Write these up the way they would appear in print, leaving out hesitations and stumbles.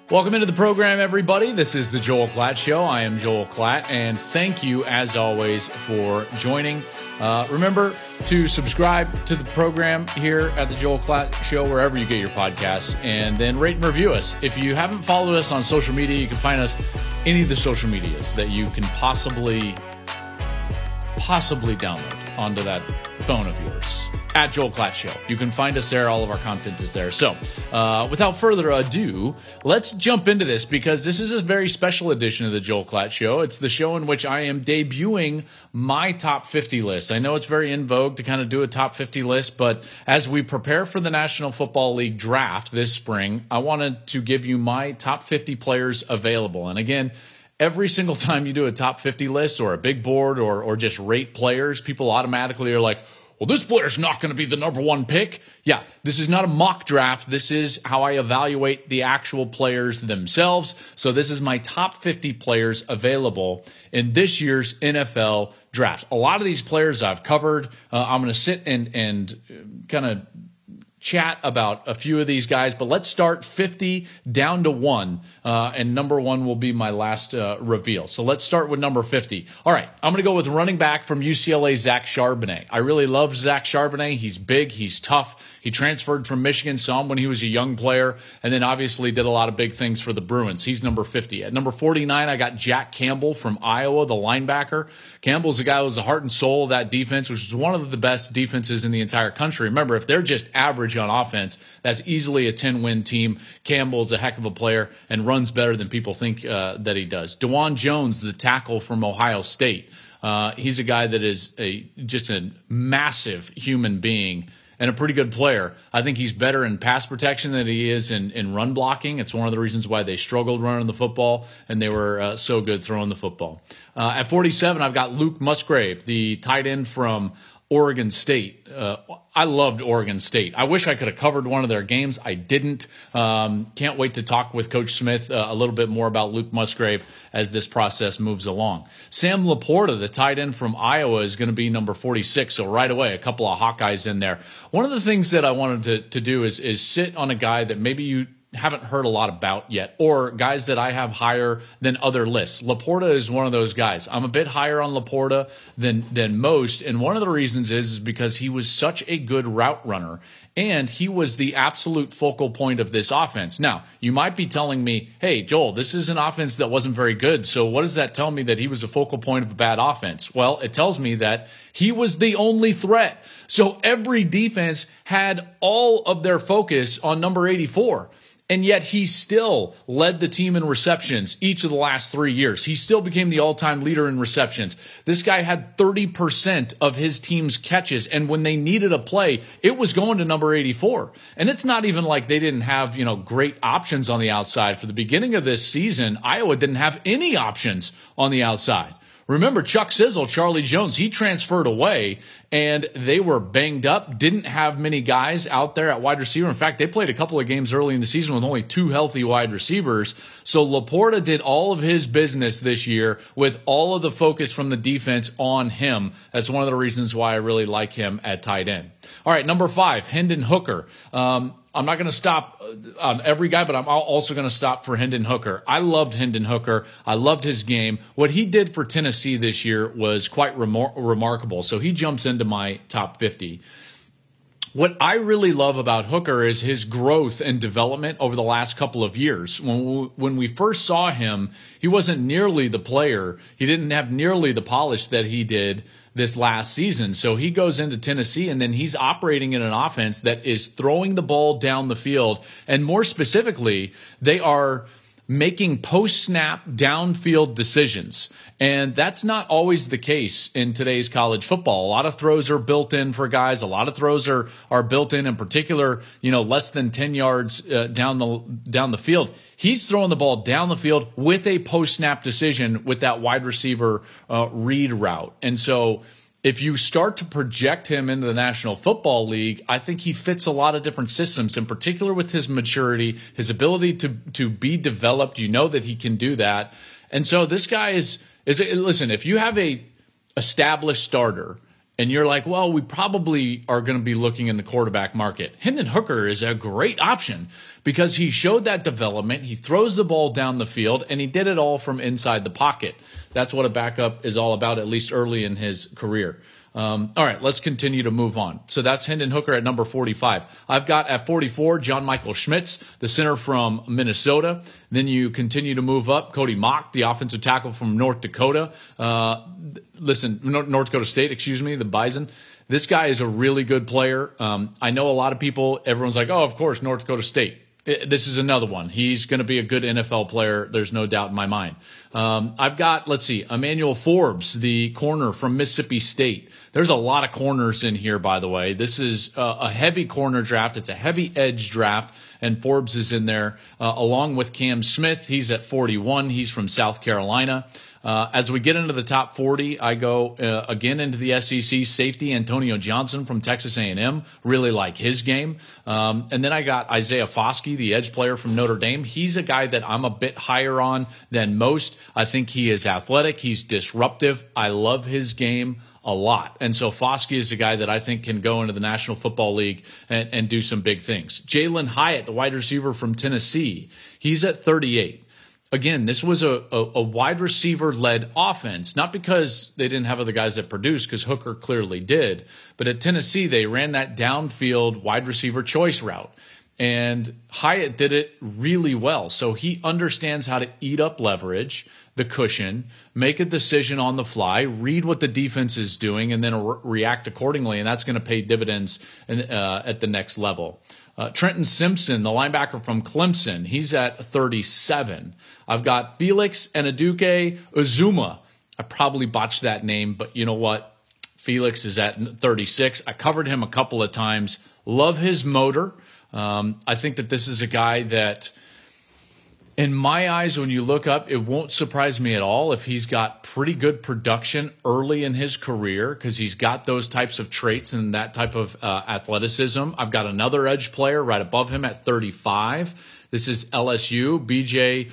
Welcome into the program, everybody. This is the Joel Klatt Show. I am Joel Klatt, and thank you, as always, for joining. Remember to subscribe to the program here at the Joel Klatt Show, wherever you get your podcasts, and then rate and review us. If you haven't followed us on social media, you can find us any of the social medias that you can possibly download onto that phone of yours. At Joel Klatt Show. You can find us there. All of our content is there. So, without further ado, let's jump into this because this is a very special edition of the Joel Klatt Show. It's the show in which I am debuting my top 50 list. I know it's very in vogue to kind of do a top 50 list, but as we prepare for the National Football League draft this spring, I wanted to give you my top 50 players available. And again, every single time you do a top 50 list or a big board or just rate players, people automatically are like, well, this player's not going to be the number one pick. Yeah, this is not a mock draft. This is how I evaluate the actual players themselves. So this is my top 50 players available in this year's NFL draft. A lot of these players I've covered. I'm going to sit and kind of chat about a few of these guys, but let's start 50 down to 1, and number 1 will be my last reveal. So let's start with number 50. All right, I'm going to go with running back from UCLA, Zach Charbonnet. I really love Zach Charbonnet. He's big, he's tough. He transferred from Michigan, saw him when he was a young player, and then obviously did a lot of big things for the Bruins. He's number 50. At number 49, I got Jack Campbell from Iowa, the linebacker. Campbell's the guy who was the heart and soul of that defense, which is one of the best defenses in the entire country. Remember, if they're just average on offense, that's easily a 10-win team. Campbell's a heck of a player and runs better than people think that he does. DeJuan Jones, the tackle from Ohio State. He's a guy that is just a massive human being and a pretty good player. I think he's better in pass protection than he is in run blocking. It's one of the reasons why they struggled running the football, and they were so good throwing the football. At 47, I've got Luke Musgrave, the tight end from Oregon State. I loved Oregon State. I wish I could have covered one of their games. I didn't. Can't wait to talk with Coach Smith a little bit more about Luke Musgrave as this process moves along. Sam Laporta, the tight end from Iowa, is going to be number 46. So right away, a couple of Hawkeyes in there. One of the things that I wanted to do is sit on a guy that maybe you haven't heard a lot about yet, or guys that I have higher than other lists. Laporta is one of those guys. I'm a bit higher on Laporta than most, and one of the reasons is because he was such a good route runner, and he was the absolute focal point of this offense. Now, you might be telling me, hey, Joel, this is an offense that wasn't very good, so what does that tell me that he was a focal point of a bad offense? Well, it tells me that he was the only threat. So every defense had all of their focus on number 84. And yet he still led the team in receptions each of the last 3 years. He still became the all-time leader in receptions. This guy had 30% of his team's catches, and when they needed a play, it was going to number 84. And it's not even like they didn't have, great options on the outside. For the beginning of this season, Iowa didn't have any options on the outside. Remember, Chuck Sizzle, Charlie Jones, he transferred away, and they were banged up, didn't have many guys out there at wide receiver. In fact, they played a couple of games early in the season with only 2 healthy wide receivers. So Laporta did all of his business this year with all of the focus from the defense on him. That's one of the reasons why I really like him at tight end. All right, number 5, Hendon Hooker. I'm not going to stop on every guy, but I'm also going to stop for Hendon Hooker. I loved Hendon Hooker. I loved his game. What he did for Tennessee this year was quite remarkable. So he jumps into my top 50. What I really love about Hooker is his growth and development over the last couple of years. When we first saw him, he wasn't nearly the player. He didn't have nearly the polish that he did this last season. So he goes into Tennessee, and then he's operating in an offense that is throwing the ball down the field. And more specifically, they are making post-snap downfield decisions. And that's not always the case in today's college football. A lot of throws are built in for guys. A lot of throws are built in particular, less than 10 yards down the field. He's throwing the ball down the field with a post-snap decision with that wide receiver read route. And so if you start to project him into the National Football League, I think he fits a lot of different systems, in particular with his maturity, his ability to be developed. You know that he can do that. And so this guy is listen, if you have a established starter and you're like, well, we probably are going to be looking in the quarterback market, Hendon Hooker is a great option because he showed that development. He throws the ball down the field, and he did it all from inside the pocket. That's what a backup is all about, at least early in his career. All right, let's continue to move on. So that's Hendon Hooker at number 45. I've got at 44, John Michael Schmitz, the center from Minnesota. Then you continue to move up. Cody Mock, the offensive tackle from North Dakota. North Dakota State, the Bison. This guy is a really good player. I know a lot of people, everyone's like, oh, of course, North Dakota State. This is another one. He's going to be a good NFL player. There's no doubt in my mind. I've got, Emmanuel Forbes, the corner from Mississippi State. There's a lot of corners in here, by the way. This is a heavy corner draft. It's a heavy edge draft, and Forbes is in there along with Cam Smith. He's at 41. He's from South Carolina. As we get into the top 40, I go again into the SEC. Safety Antonio Johnson from Texas A&M. Really like his game. And then I got Isaiah Foskey, the edge player from Notre Dame. He's a guy that I'm a bit higher on than most. I think he is athletic. He's disruptive. I love his game a lot. And so Foskey is a guy that I think can go into the National Football League and do some big things. Jalen Hyatt, the wide receiver from Tennessee. He's at 38. Again, this was a wide receiver-led offense, not because they didn't have other guys that produced, because Hooker clearly did. But at Tennessee, they ran that downfield wide receiver choice route. And Hyatt did it really well. So he understands how to eat up leverage, the cushion, make a decision on the fly, read what the defense is doing, and then react accordingly. And that's going to pay dividends at the next level. Trenton Simpson, the linebacker from Clemson, he's at 37. I've got Felix Anaduke Uzuma. I probably botched that name, but you know what? Felix is at 36. I covered him a couple of times. Love his motor. I think that this is a guy that, in my eyes, when you look up, it won't surprise me at all if he's got pretty good production early in his career because he's got those types of traits and that type of athleticism. I've got another edge player right above him at 35. This is LSU, BJ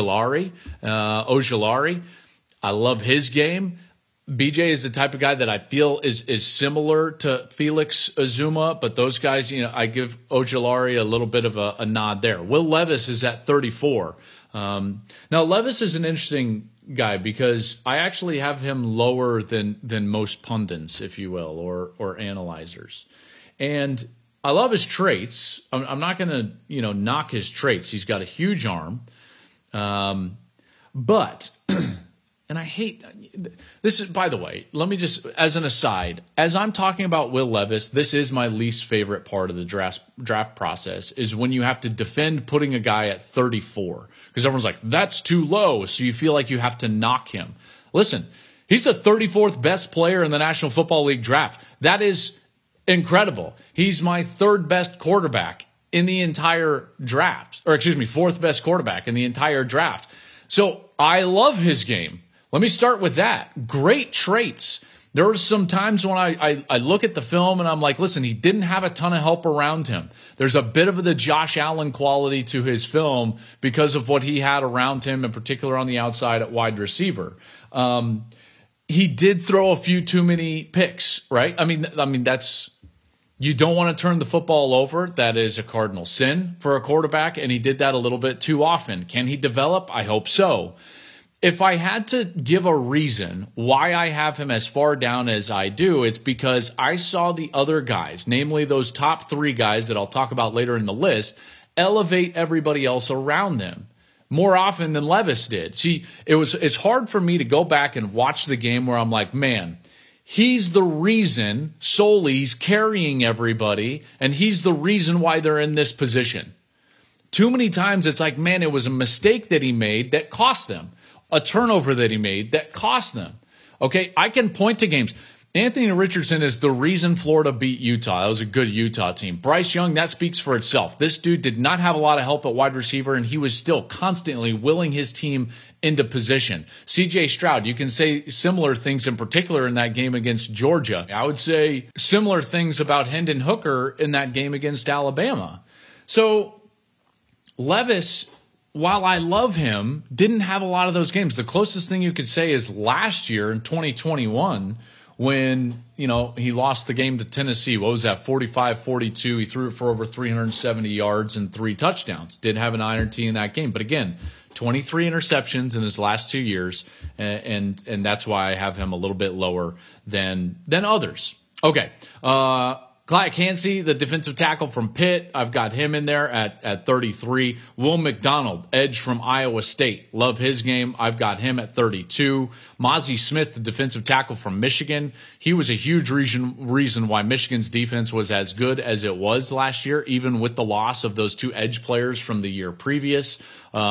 Ojulari. I love his game. BJ is the type of guy that I feel is similar to Felix Uzuma, but those guys, I give Ojulari a little bit of a nod there. Will Levis is at 34. Now, Levis is an interesting guy because I actually have him lower than most pundits, if you will, or analyzers. And I love his traits. I'm not going to, knock his traits. He's got a huge arm. But... And I hate this. By the way, let me just, as an aside, as I'm talking about Will Levis, this is my least favorite part of the draft process is when you have to defend putting a guy at 34 because everyone's like, that's too low. So you feel like you have to knock him. Listen, he's the 34th best player in the National Football League draft. That is incredible. He's my third best quarterback in the entire draft, fourth best quarterback in the entire draft. So I love his game. Let me start with that. Great traits. There were some times when I look at the film and I'm like, listen, he didn't have a ton of help around him. There's a bit of the Josh Allen quality to his film because of what he had around him, in particular on the outside at wide receiver. He did throw a few too many picks, right? I mean, that's... You don't want to turn the football over. That is a cardinal sin for a quarterback, and he did that a little bit too often. Can he develop? I hope so. If I had to give a reason why I have him as far down as I do, it's because I saw the other guys, namely those top three guys that I'll talk about later in the list, elevate everybody else around them more often than Levis did. See, it's hard for me to go back and watch the game where I'm like, man, he's the reason solely he's carrying everybody, and he's the reason why they're in this position. Too many times it's like, man, it was a mistake that he made that cost them. A turnover that he made that cost them. Okay, I can point to games. Anthony Richardson is the reason Florida beat Utah. That was a good Utah team. Bryce Young, that speaks for itself. This dude did not have a lot of help at wide receiver, and he was still constantly willing his team into position. C.J. Stroud, you can say similar things in particular in that game against Georgia. I would say similar things about Hendon Hooker in that game against Alabama. So Levis, while I love him, didn't have a lot of those games. The closest thing you could say is last year in 2021 when, he lost the game to Tennessee. What was that, 45-42? He threw it for over 370 yards and 3 touchdowns. Did have an INT in that game. But again, 23 interceptions in his last 2 years, and that's why I have him a little bit lower than others. Okay. Clyde Cansey, the defensive tackle from Pitt, I've got him in there at 33. Will McDonald, edge from Iowa State. Love his game. I've got him at 32. Mozzie Smith, the defensive tackle from Michigan. He was a huge reason why Michigan's defense was as good as it was last year, even with the loss of those 2 edge players from the year previous.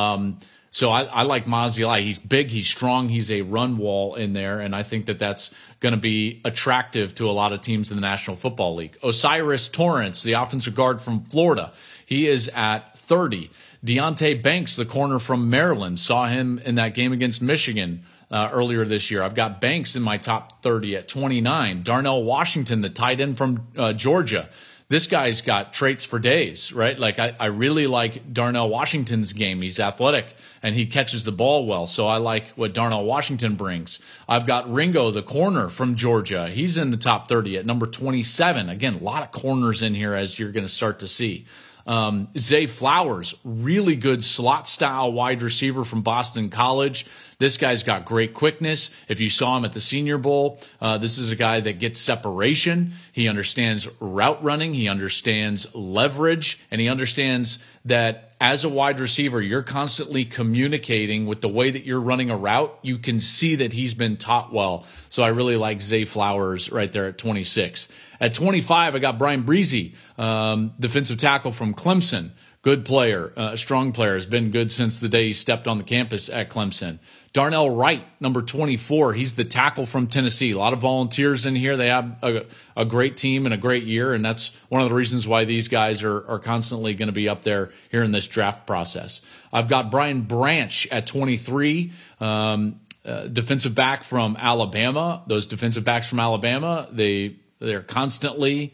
So I like Mozzie a lot. He's big, he's strong, he's a run wall in there, and I think that's going to be attractive to a lot of teams in the National Football League. O'Cyrus Torrence, the offensive guard from Florida, he is at 30. Deonte Banks, the corner from Maryland, saw him in that game against Michigan earlier this year. I've got Banks in my top 30 at 29. Darnell Washington, the tight end from Georgia. This guy's got traits for days, right? Like I really like Darnell Washington's game. He's athletic and he catches the ball well. So I like what Darnell Washington brings. I've got Ringo, the corner from Georgia. He's in the top 30 at number 27. Again, a lot of corners in here as you're going to start to see. Zay Flowers, really good slot-style wide receiver from Boston College. This guy's got great quickness. If you saw him at the Senior Bowl, this is a guy that gets separation. He understands route running. He understands leverage. And he understands that as a wide receiver, you're constantly communicating with the way that you're running a route. You can see that he's been taught well. So I really like Zay Flowers right there at 26. At 25, I got Brian Breezy, defensive tackle from Clemson. Good player, strong player, has been good since the day he stepped on the campus at Clemson. Darnell Wright, number 24. He's the tackle from Tennessee. A lot of volunteers in here. They have a great team and a great year, and that's one of the reasons why these guys are constantly going to be up there here in this draft process. I've got Brian Branch at 23, defensive back from Alabama. Those defensive backs from Alabama, they're constantly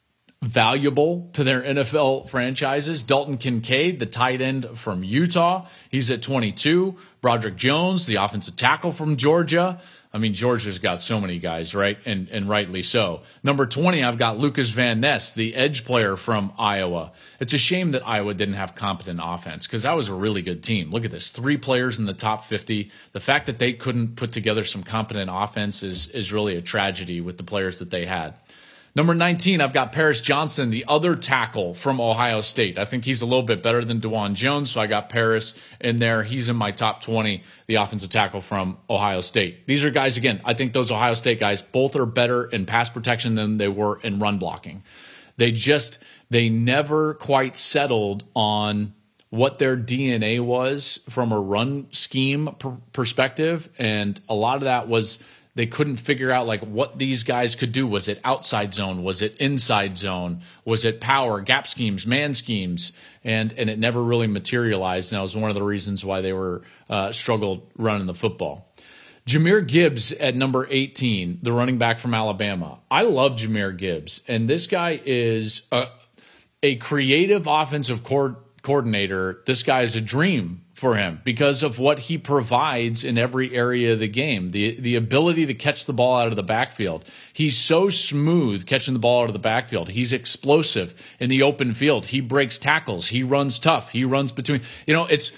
valuable to their NFL franchises. Dalton Kincaid, the tight end from Utah, he's at 22. Broderick Jones, the offensive tackle from Georgia. I mean, Georgia's got so many guys, right? And rightly so. Number 20, I've got Lucas Van Ness, the edge player from Iowa. It's a shame that Iowa didn't have competent offense because that was a really good team. Look at this, 3 players in the top 50. The fact that they couldn't put together some competent offense is really a tragedy with the players that they had. Number 19, I've got Paris Johnson, the other tackle from Ohio State. I think he's a little bit better than DeJuan Jones, so I got Paris in there. He's in my top 20, the offensive tackle from Ohio State. These are guys, again, I think those Ohio State guys, both are better in pass protection than they were in run blocking. They never quite settled on what their DNA was from a run scheme perspective, and a lot of that was they couldn't figure out like what these guys could do. Was it outside zone? Was it inside zone? Was it power, gap schemes, man schemes? And it never really materialized. And that was one of the reasons why they were struggled running the football. Jahmyr Gibbs at number 18, the running back from Alabama. I love Jahmyr Gibbs. And this guy is a creative offensive coordinator. This guy is a dream for him because of what he provides in every area of the game. The ability to catch the ball out of the backfield. He's so smooth catching the ball out of the backfield. He's explosive in the open field. He breaks tackles. He runs tough. He runs between. It's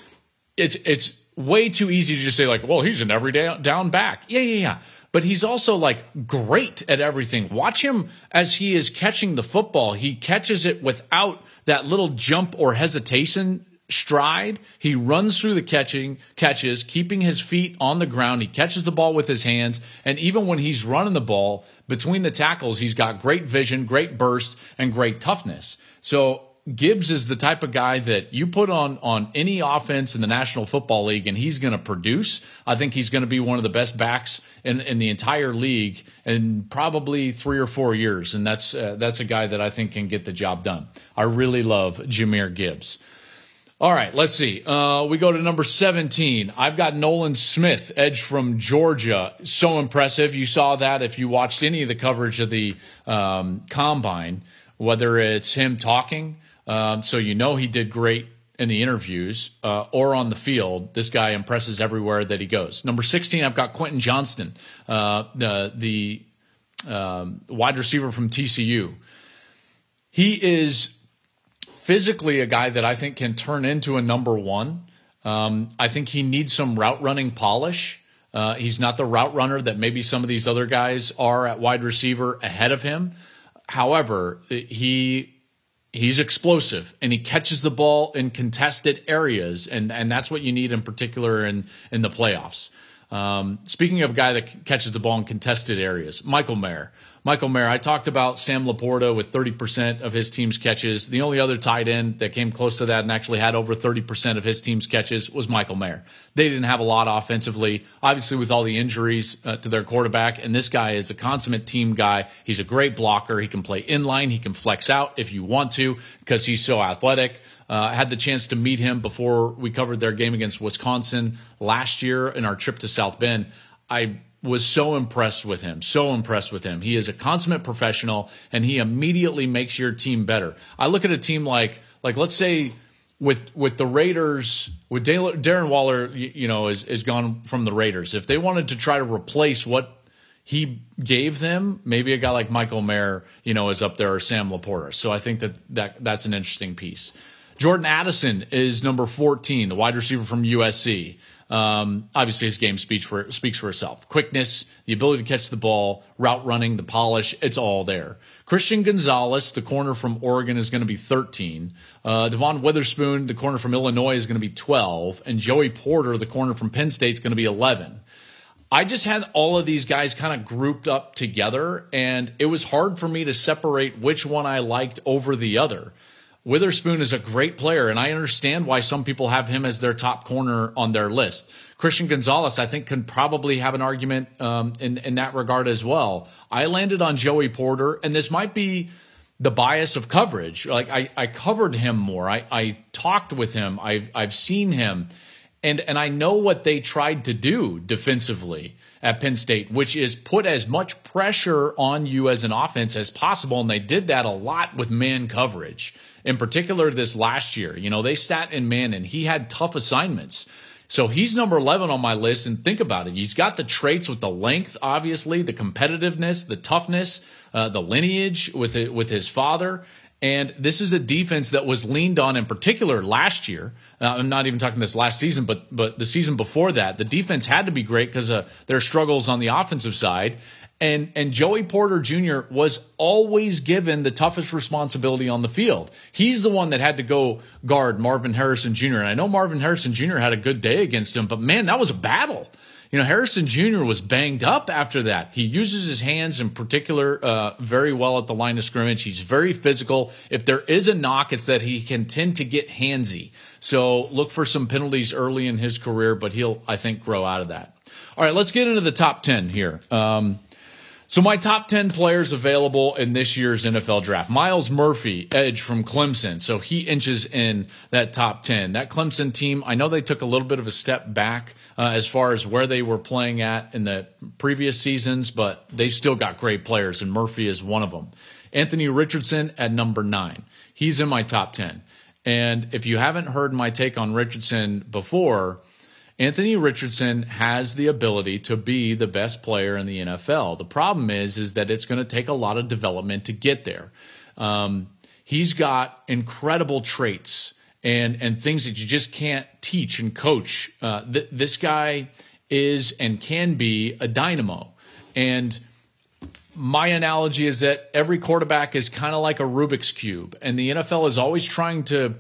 way too easy to just say like, well, he's an every down back. Yeah. But he's also like great at everything. Watch him as he is catching the football. He catches it without that little jump or hesitation stride. He runs through the catches, keeping his feet on the ground. He catches the ball with his hands. And even when he's running the ball between the tackles, he's got great vision, great burst, and great toughness. So Gibbs is the type of guy that you put on any offense in the National Football League and he's going to produce. I think he's going to be one of the best backs in the entire league in probably 3 or 4 years. And that's a guy that I think can get the job done. I really love Jahmyr Gibbs. All right, let's see. We go to number 17. I've got Nolan Smith, edge from Georgia. So impressive. You saw that if you watched any of the coverage of the combine, whether it's him talking, so you know he did great in the interviews, or on the field. This guy impresses everywhere that he goes. Number 16, I've got Quentin Johnston, the wide receiver from TCU. He is physically a guy that I think can turn into a number one. I think he needs some route running polish. He's not the route runner that maybe some of these other guys are at wide receiver ahead of him. However, he's explosive and he catches the ball in contested areas, and that's what you need in particular in the playoffs. Speaking of a guy that catches the ball in contested areas, Michael Mayer. I talked about Sam Laporta with 30% of his team's catches. The only other tight end that came close to that and actually had over 30% of his team's catches was Michael Mayer. They didn't have a lot offensively, obviously with all the injuries to their quarterback, and this guy is a consummate team guy. He's a great blocker. He can play inline. He can flex out if you want to because he's so athletic. I had the chance to meet him before we covered their game against Wisconsin last year in our trip to South Bend. I was so impressed with him. He is a consummate professional, and he immediately makes your team better. I look at a team like let's say with the Raiders, with Darren Waller, is gone from the Raiders. If they wanted to try to replace what he gave them, maybe a guy like Michael Mayer, is up there, or Sam Laporta. So I think that's an interesting piece. Jordan Addison is number 14, the wide receiver from USC. Obviously, his game speaks for itself. Quickness, the ability to catch the ball, route running, the polish, it's all there. Christian Gonzalez, the corner from Oregon, is going to be 13. Devon Witherspoon, the corner from Illinois, is going to be 12. And Joey Porter, the corner from Penn State, is going to be 11. I just had all of these guys kind of grouped up together, and it was hard for me to separate which one I liked over the other. Witherspoon is a great player, and I understand why some people have him as their top corner on their list. Christian Gonzalez, I think, can probably have an argument in that regard as well. I landed on Joey Porter, and this might be the bias of coverage. Like I covered him more. I talked with him. I've seen him, and I know what they tried to do defensively at Penn State, which is put as much pressure on you as an offense as possible, and they did that a lot with man coverage. In particular, this last year, they sat in man, and he had tough assignments. So he's number 11 on my list, and think about it. He's got the traits with the length, obviously, the competitiveness, the toughness, the lineage with his father. And this is a defense that was leaned on in particular last year. I'm not even talking this last season, but the season before that. The defense had to be great because of their struggles on the offensive side. And Joey Porter Jr. was always given the toughest responsibility on the field. He's the one that had to go guard Marvin Harrison Jr. And I know Marvin Harrison Jr. had a good day against him, but man, that was a battle. Harrison Jr. was banged up after that. He uses his hands in particular very well at the line of scrimmage. He's very physical. If there is a knock, it's that he can tend to get handsy. So look for some penalties early in his career, but he'll, I think, grow out of that. All right, let's get into the top 10 here. So my top 10 players available in this year's NFL draft. Myles Murphy, edge from Clemson. So he inches in that top 10. That Clemson team, I know they took a little bit of a step back as far as where they were playing at in the previous seasons, but they've still got great players, and Murphy is one of them. Anthony Richardson at number 9. He's in my top 10. And if you haven't heard my take on Richardson before, Anthony Richardson has the ability to be the best player in the NFL. The problem is that it's going to take a lot of development to get there. He's got incredible traits and things that you just can't teach and coach. This guy is and can be a dynamo. And my analogy is that every quarterback is kind of like a Rubik's Cube, and the NFL is always trying to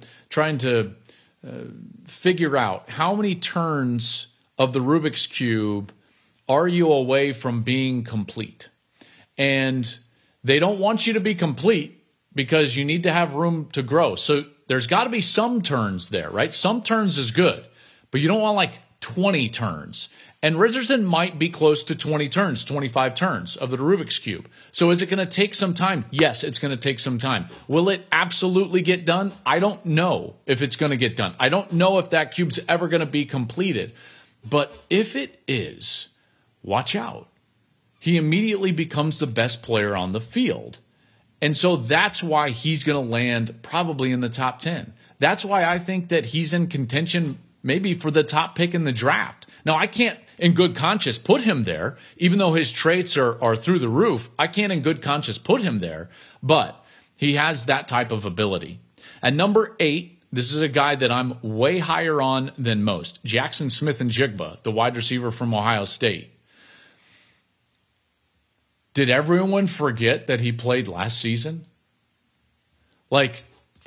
figure out how many turns of the Rubik's Cube are you away from being complete. And they don't want you to be complete because you need to have room to grow. So there's got to be some turns there, right? Some turns is good, but you don't want like 20 turns. And Richardson might be close to 20 turns, 25 turns of the Rubik's Cube. So is it going to take some time? Yes, it's going to take some time. Will it absolutely get done? I don't know if it's going to get done. I don't know if that cube's ever going to be completed. But if it is, watch out. He immediately becomes the best player on the field. And so that's why he's going to land probably in the top 10. That's why I think that he's in contention maybe for the top pick in the draft. Now, I can't in good conscience put him there, even though his traits are through the roof. I can't in good conscience put him there, but he has that type of ability. At number 8, this is a guy that I'm way higher on than most. Jackson Smith-Njigba, the wide receiver from Ohio State. Did everyone forget that he played last season? Like,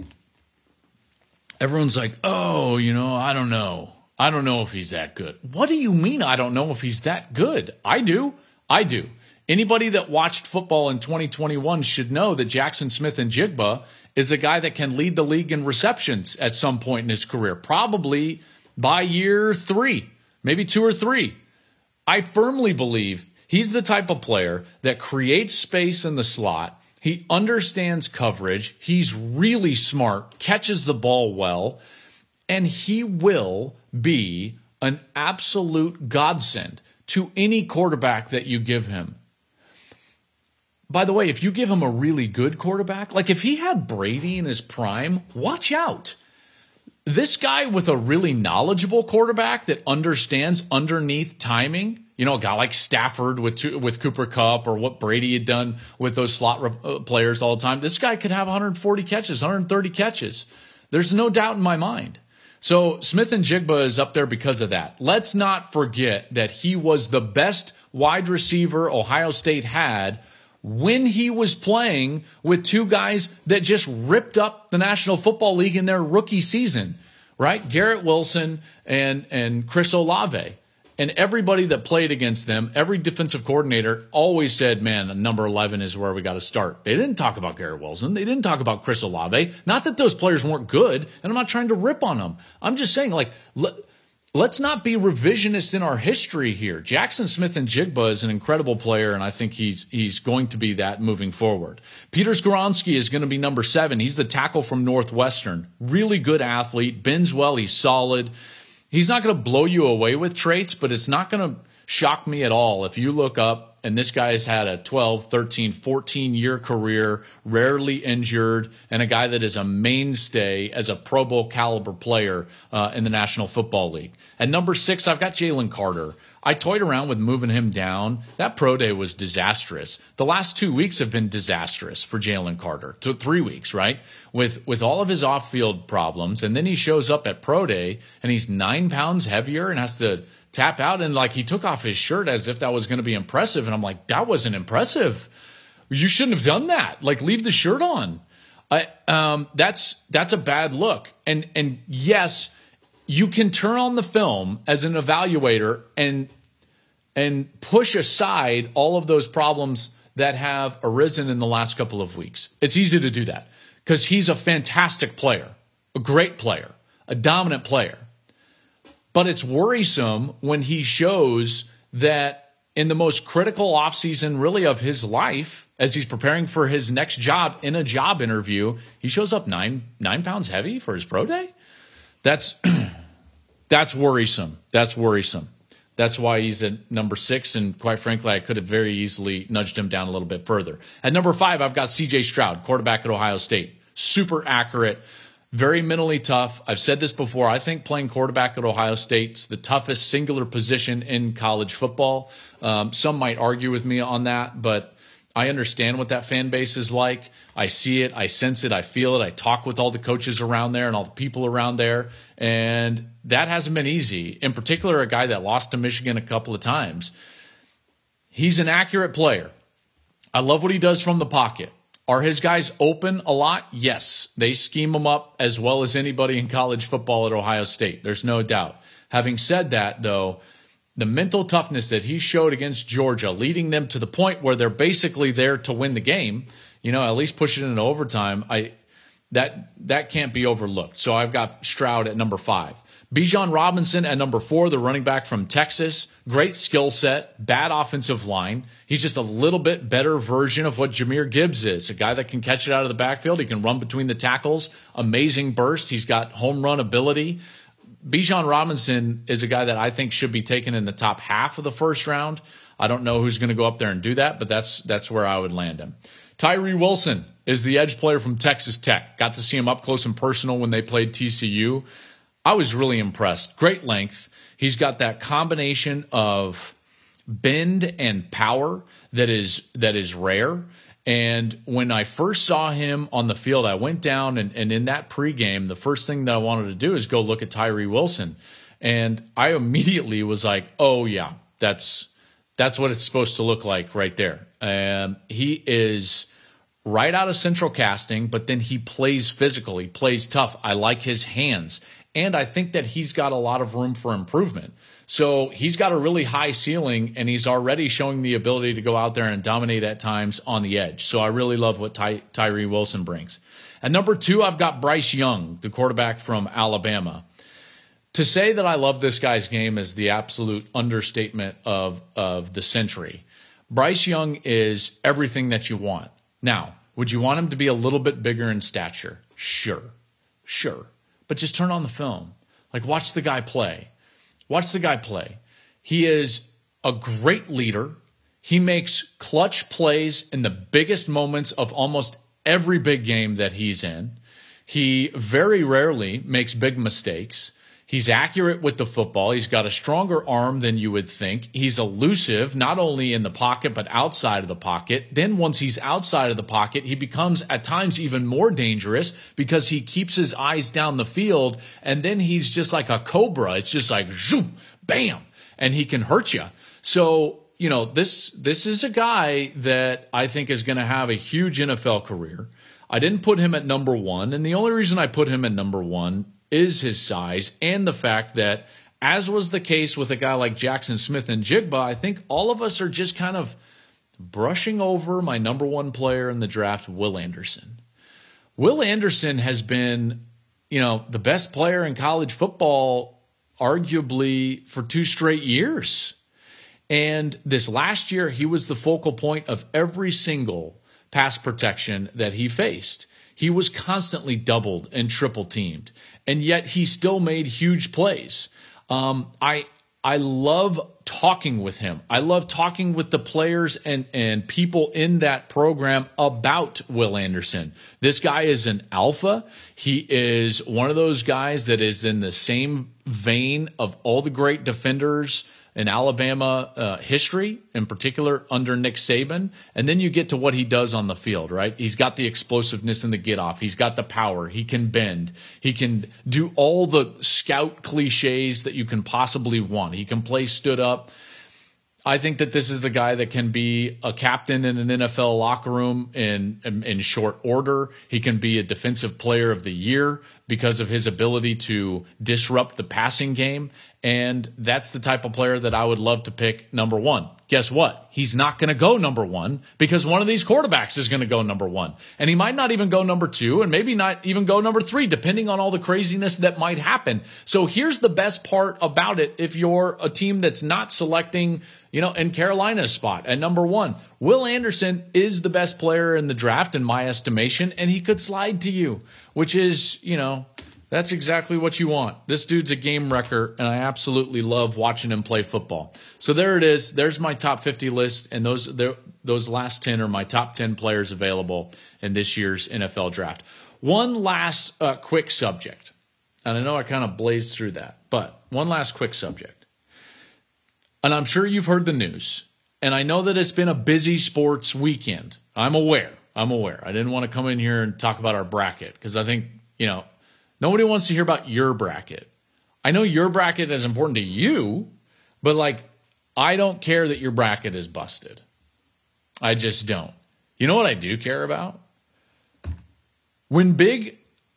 everyone's like, oh, I don't know. I don't know if he's that good. What do you mean I don't know if he's that good? I do. Anybody that watched football in 2021 should know that Jackson Smith-Njigba is a guy that can lead the league in receptions at some point in his career, probably by year 3, maybe 2 or 3. I firmly believe he's the type of player that creates space in the slot. He understands coverage. He's really smart, catches the ball well, and he will be an absolute godsend to any quarterback that you give him. By the way, if you give him a really good quarterback, like if he had Brady in his prime, watch out. This guy with a really knowledgeable quarterback that understands underneath timing, a guy like Stafford with Cooper Kupp, or what Brady had done with those slot players all the time, this guy could have 140 catches, 130 catches. There's no doubt in my mind. So Smith-Njigba is up there because of that. Let's not forget that he was the best wide receiver Ohio State had when he was playing with 2 guys that just ripped up the National Football League in their rookie season, right? Garrett Wilson and Chris Olave. And everybody that played against them, every defensive coordinator always said, man, number 11 is where we got to start. They didn't talk about Garrett Wilson. They didn't talk about Chris Olave. Not that those players weren't good, and I'm not trying to rip on them. I'm just saying, let's not be revisionist in our history here. Jackson Smith-Njigba is an incredible player, and I think he's going to be that moving forward. Peter Skoronski is going to be number 7. He's the tackle from Northwestern. Really good athlete, bends well, he's solid. He's not going to blow you away with traits, but it's not going to shock me at all if you look up and this guy has had a 12, 13, 14-year career, rarely injured, and a guy that is a mainstay as a Pro Bowl caliber player in the National Football League. At number 6, I've got Jalen Carter. I toyed around with moving him down. That pro day was disastrous. The last 2 weeks have been disastrous for Jalen Carter. 3 weeks, right? With all of his off-field problems, and then he shows up at pro day and he's 9 pounds heavier and has to tap out, and he took off his shirt as if that was going to be impressive. And I'm like, that wasn't impressive. You shouldn't have done that. Leave the shirt on. That's a bad look. And yes, you can turn on the film as an evaluator and push aside all of those problems that have arisen in the last couple of weeks. It's easy to do that because he's a fantastic player, a great player, a dominant player. But it's worrisome when he shows that in the most critical offseason really of his life, as he's preparing for his next job in a job interview, he shows up 9 pounds heavy for his pro day. That's worrisome. That's worrisome. That's why he's at number 6, and quite frankly, I could have very easily nudged him down a little bit further. At number 5, I've got C.J. Stroud, quarterback at Ohio State. Super accurate, very mentally tough. I've said this before. I think playing quarterback at Ohio State is the toughest singular position in college football. Some might argue with me on that, but I understand what that fan base is like. I see it. I sense it. I feel it. I talk with all the coaches around there and all the people around there, and that hasn't been easy. In particular, a guy that lost to Michigan a couple of times. He's an accurate player. I love what he does from the pocket. Are his guys open a lot? Yes. They scheme him up as well as anybody in college football at Ohio State. There's no doubt. Having said that, though, the mental toughness that he showed against Georgia, leading them to the point where they're basically there to win the game, at least push it into overtime, that can't be overlooked. So I've got Stroud at number 5. Bijan Robinson at number 4, the running back from Texas. Great skill set, bad offensive line. He's just a little bit better version of what Jahmyr Gibbs is, a guy that can catch it out of the backfield. He can run between the tackles, amazing burst. He's got home run ability. Bijan Robinson is a guy that I think should be taken in the top half of the first round. I don't know who's going to go up there and do that, but that's where I would land him. Tyree Wilson is the edge player from Texas Tech. Got to see him up close and personal when they played TCU. I was really impressed. Great length. He's got that combination of bend and power that is rare. And when I first saw him on the field, I went down and in that pregame, the first thing that I wanted to do is go look at Tyree Wilson. And I immediately was like, oh, yeah, that's what it's supposed to look like right there. He is right out of Central Casting, but then he plays physical. He plays tough. I like his hands. And I think that he's got a lot of room for improvement. So he's got a really high ceiling, and he's already showing the ability to go out there and dominate at times on the edge. So I really love what Tyree Wilson brings. At number 2, I've got Bryce Young, the quarterback from Alabama. To say that I love this guy's game is the absolute understatement of the century. Bryce Young is everything that you want. Now, would you want him to be a little bit bigger in stature? Sure. But just turn on the film. Like, watch the guy play. He is a great leader. He makes clutch plays in the biggest moments of almost every big game that he's in. He very rarely makes big mistakes. He's accurate with the football. He's got a stronger arm than you would think. He's elusive, not only in the pocket, but outside of the pocket. Then once he's outside of the pocket, he becomes at times even more dangerous because he keeps his eyes down the field. And then he's just like a cobra. It's just like, zoom, bam, and he can hurt you. So, this is a guy that I think is going to have a huge NFL career. I didn't put him at number 1. And the only reason I put him at number 1 is his size and the fact that, as was the case with a guy like Jackson Smith-Njigba, I think all of us are just kind of brushing over my number 1 player in the draft, Will Anderson. Will Anderson has been, the best player in college football arguably for 2 straight years. And this last year, he was the focal point of every single pass protection that he faced. He was constantly doubled and triple teamed, and yet he still made huge plays. I love talking with him. I love talking with the players and people in that program about Will Anderson. This guy is an alpha. He is one of those guys that is in the same vein of all the great defenders in Alabama history, in particular under Nick Saban. And then you get to what he does on the field, right? He's got the explosiveness and the get off. He's got the power. He can bend. He can do all the scout cliches that you can possibly want. He can play stood up. I think that this is the guy that can be a captain in an NFL locker room in short order. He can be a defensive player of the year because of his ability to disrupt the passing game. And that's the type of player that I would love to pick number 1. Guess what? He's not going to go number 1 because one of these quarterbacks is going to go number 1. And he might not even go number 2 and maybe not even go number 3, depending on all the craziness that might happen. So here's the best part about it if you're a team that's not selecting, in Carolina's spot at number 1. Will Anderson is the best player in the draft in my estimation, and he could slide to you, which is, that's exactly what you want. This dude's a game wrecker, and I absolutely love watching him play football. So there it is. There's my top 50 list, and those last 10 are my top 10 players available in this year's NFL draft. One last quick subject, and I know I kind of blazed through that, but one last quick subject. And I'm sure you've heard the news, and I know that it's been a busy sports weekend. I'm aware. I didn't want to come in here and talk about our bracket because I think, nobody wants to hear about your bracket. I know your bracket is important to you, but I don't care that your bracket is busted. I just don't. You know what I do care about? When big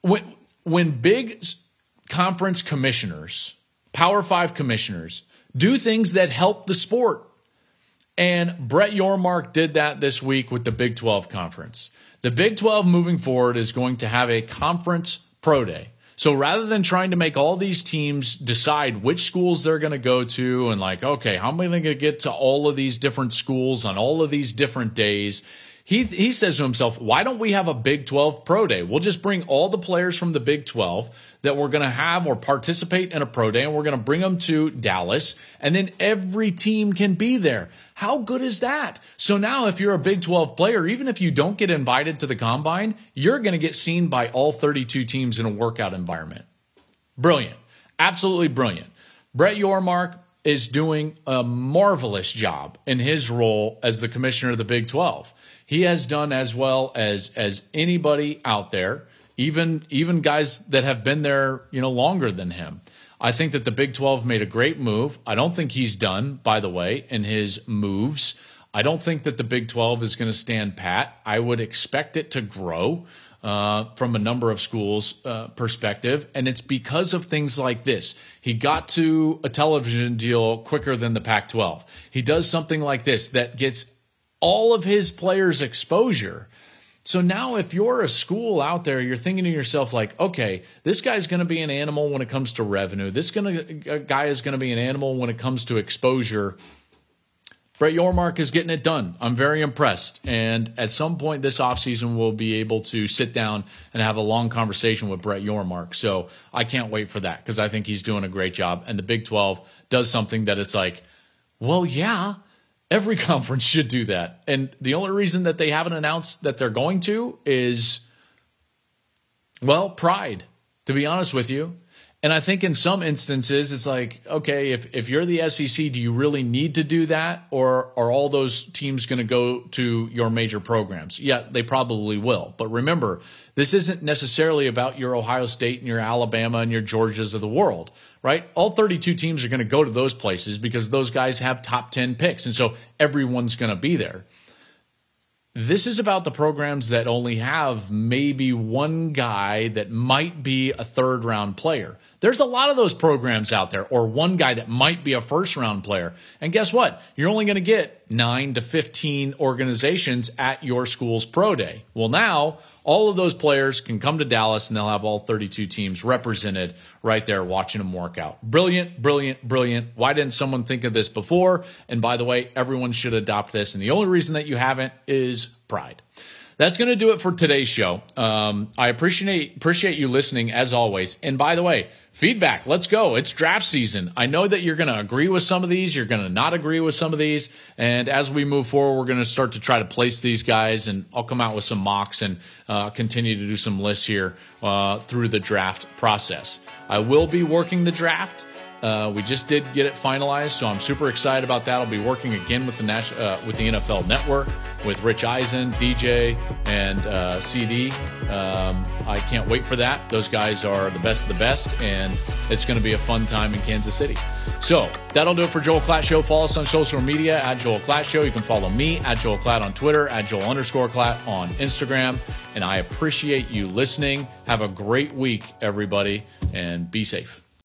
conference commissioners, Power 5 commissioners, do things that help the sport. And Brett Yormark did that this week with the Big 12 conference. The Big 12 moving forward is going to have a conference pro day. So rather than trying to make all these teams decide which schools they're going to go to and okay, how am I going to get to all of these different schools on all of these different days? He says to himself, why don't we have a Big 12 pro day? We'll just bring all the players from the Big 12 that we're going to have or participate in a pro day, and we're going to bring them to Dallas, and then every team can be there. How good is that? So now if you're a Big 12 player, even if you don't get invited to the combine, you're going to get seen by all 32 teams in a workout environment. Brilliant. Absolutely brilliant. Brett Yormark is doing a marvelous job in his role as the commissioner of the Big 12. He has done as well as anybody out there, even guys that have been there, longer than him. I think that the Big 12 made a great move. I don't think he's done, by the way, in his moves. I don't think that the Big 12 is going to stand pat. I would expect it to grow from a number of schools' perspective, and it's because of things like this. He got to a television deal quicker than the Pac-12. He does something like this that gets all of his players exposure. So now if you're a school out there, you're thinking to yourself like, okay, this guy's going to be an animal when it comes to revenue. This guy is going to be an animal when it comes to exposure. Brett Yormark is getting it done. I'm very impressed. And at some point this offseason, we'll be able to sit down and have a long conversation with Brett Yormark. So I can't wait for that because I think he's doing a great job. And the Big 12 does something that it's like, well, yeah, every conference should do that. And the only reason that they haven't announced that they're going to is, well, pride, to be honest with you. And I think in some instances, it's like, okay, if you're the SEC, do you really need to do that? Or are all those teams going to go to your major programs? Yeah, they probably will. But remember, this isn't necessarily about your Ohio State and your Alabama and your Georgias of the world, right? All 32 teams are going to go to those places because those guys have top 10 picks. And so everyone's going to be there. This is about the programs that only have maybe one guy that might be a third-round player. There's a lot of those programs out there, or one guy that might be a first-round player. And guess what? You're only going to get 9 to 15 organizations at your school's pro day. Well, now all of those players can come to Dallas, and they'll have all 32 teams represented right there watching them work out. Brilliant, brilliant, brilliant. Why didn't someone think of this before? And by the way, everyone should adopt this. And the only reason that you haven't is pride. That's going to do it for today's show. I appreciate you listening as always. And by the way, feedback. Let's go. It's draft season. I know that you're going to agree with some of these. You're going to not agree with some of these. And as we move forward, we're going to start to try to place these guys. And I'll come out with some mocks and continue to do some lists here through the draft process. I will be working the draft. We just did get it finalized, so I'm super excited about that. I'll be working again with the NFL Network, with Rich Eisen, DJ, and CD. I can't wait for that. Those guys are the best of the best, and it's going to be a fun time in Kansas City. So that'll do it for Joel Klatt Show. Follow us on social media at Joel Klatt Show. You can follow me at Joel Klatt on Twitter, at Joel_Klatt on Instagram. And I appreciate you listening. Have a great week, everybody, and be safe.